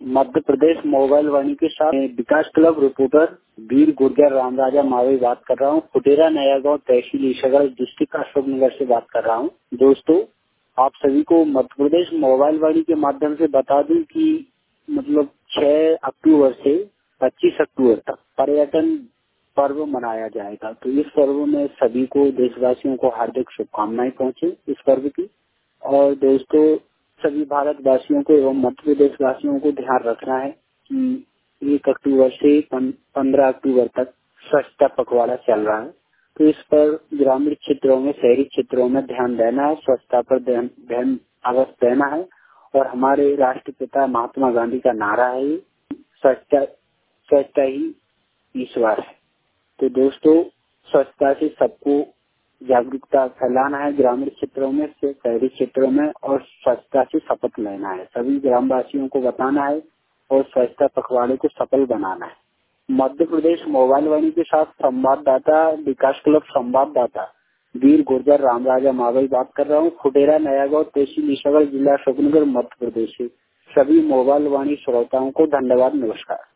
Madhya Pradesh mobile Vani के साथ Vikas club reporter Veer Gurjar Ramraja Mavi बात कर रहा हूँ। फुटेरा नया गांव तहसील ईसागढ़ डिस्ट्रिक्ट अशोकनगर से बात कर रहा हूँ। दोस्तों, आप सभी को मध्य प्रदेश मोबाइल वाणी के माध्यम से बता दूं कि 6 अक्टूबर से 25 अक्टूबर तक पर्यटन पर्व मनाया जाएगा। तो इस पर्व में सभी को देशवासियों को हार्दिक शुभकामनाएं पहुंचे इस पर्व की। और दोस्तों, सभी भारतवासियों को एवं मध्य प्रदेश वासियों को ध्यान रखना है कि 1 अक्टूबर से 15 अक्टूबर तक स्वच्छता पखवाड़ा चल रहा है। तो इस पर ग्रामीण क्षेत्रों में, शहरी क्षेत्रों में ध्यान देना है, स्वच्छता पर ध्यान अवश्य देना है। और हमारे राष्ट्रपिता महात्मा गांधी का नारा है, स्वच्छता ही ईश्वर है। तो दोस्तों, स्वच्छता से सबको जागरूकता फैलाना है, ग्रामीण क्षेत्रों में से शहरी क्षेत्रों में, और स्वच्छता से शपथ लेना है। सभी ग्रामवासियों को बताना है और स्वच्छता पखवाड़े को सफल बनाना है। मध्य प्रदेश मोबाइल वाणी के साथ संवाददाता विकास क्लब संवाददाता वीर गुर्जर रामराजा मावी बात कर रहा हूँ। फुटेरा नया गांव तहसील ईसागढ़ जिला अशोकनगर मध्य प्रदेश से। सभी मोबाइल वाणी श्रोताओं को धन्यवाद, नमस्कार।